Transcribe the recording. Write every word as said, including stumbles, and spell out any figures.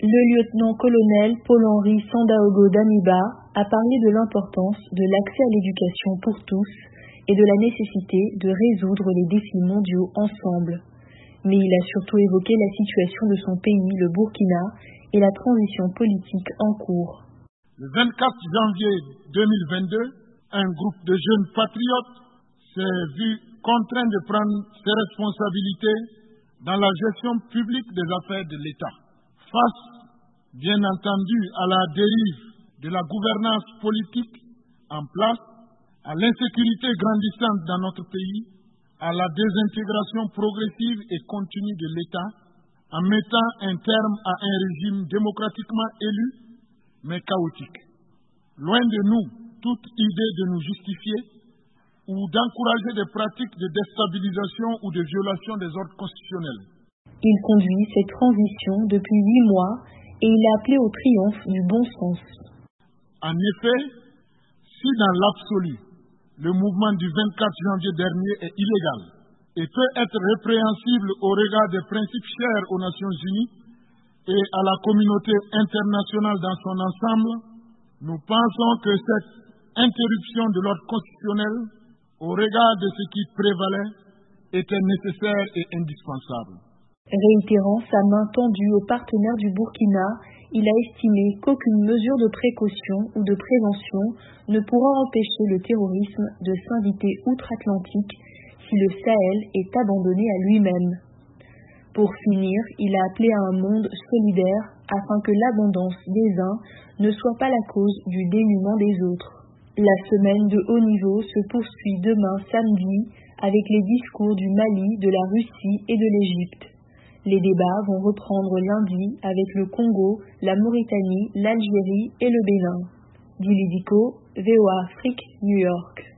Le lieutenant-colonel Paul-Henri Sandaogo Damiba a parlé de l'importance de l'accès à l'éducation pour tous et de la nécessité de résoudre les défis mondiaux ensemble. Mais il a surtout évoqué la situation de son pays, le Burkina, et la transition politique en cours. Le vingt-quatre janvier deux mille vingt-deux, un groupe de jeunes patriotes s'est vu contraint de prendre ses responsabilités dans la gestion publique des affaires de l'État. Face, bien entendu, à la dérive de la gouvernance politique en place, à l'insécurité grandissante dans notre pays, à la désintégration progressive et continue de l'État, en mettant un terme à un régime démocratiquement élu, mais chaotique. Loin de nous toute idée de nous justifier ou d'encourager des pratiques de déstabilisation ou de violation des ordres constitutionnels. Il conduit cette transition depuis huit mois et il a appelé au triomphe du bon sens. En effet, si dans l'absolu, le mouvement du vingt-quatre janvier dernier est illégal et peut être répréhensible au regard des principes chers aux Nations Unies et à la communauté internationale dans son ensemble, nous pensons que cette interruption de l'ordre constitutionnel, au regard de ce qui prévalait, était nécessaire et indispensable. Réitérant sa main tendue aux partenaires du Burkina, il a estimé qu'aucune mesure de précaution ou de prévention ne pourra empêcher le terrorisme de s'inviter outre-Atlantique si le Sahel est abandonné à lui-même. Pour finir, il a appelé à un monde solidaire afin que l'abondance des uns ne soit pas la cause du dénuement des autres. La semaine de haut niveau se poursuit demain samedi avec les discours du Mali, de la Russie et de l'Égypte. Les débats vont reprendre lundi avec le Congo, la Mauritanie, l'Algérie et le Bénin. Dili Diko, V O A Afrique, New York.